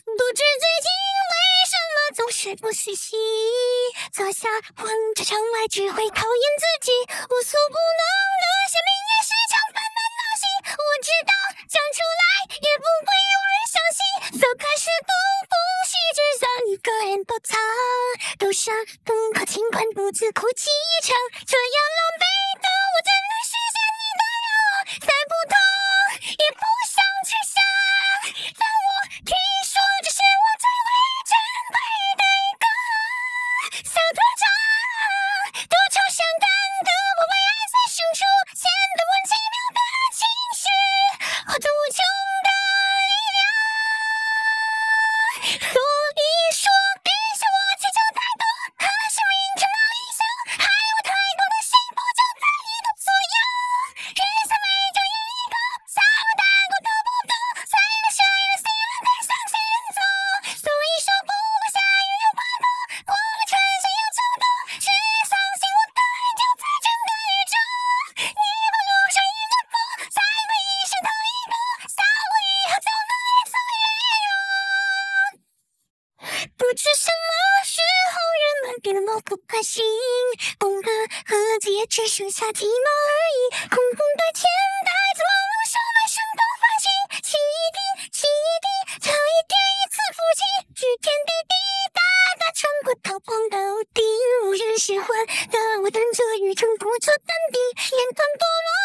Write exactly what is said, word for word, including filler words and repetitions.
不知最近为什么总是不细细，坐下望着窗外，只会考验自己。无所不能的生命也是场烦难闹戏，我知道讲出来也不会有人相信。早开始东风细只想一个人躲藏，都想更靠尽管独自哭泣一场，这样狼狈的我怎能实现你的愿望？再不痛也不想去想，当我听说这是我最为珍贵的一个小特长，多愁善感的我为爱在深处显得很奇妙的情绪和无穷的力量。所以说别向我祈求太多，可能生命这么理想，还有太多的幸福就在你的左右。日子每就一个，下午太过都不多，虽然谁的心了太向前走，所以说不管下雨又刮风，我会穿上要走的，只相信我的爱就在整个宇宙。你把路上迎着风，才会一生头一个，下午以后就能越走越远。不知什么时候人们变得漠不关心，风和盒子也只剩下鸡毛而已，空空的钱袋怎么能收满生的欢喜？起一滴，起一滴，差一点一次夫妻，举天地地大大穿过逃荒的屋顶，无人喜欢的我等着雨中不做淡定，眼团堕落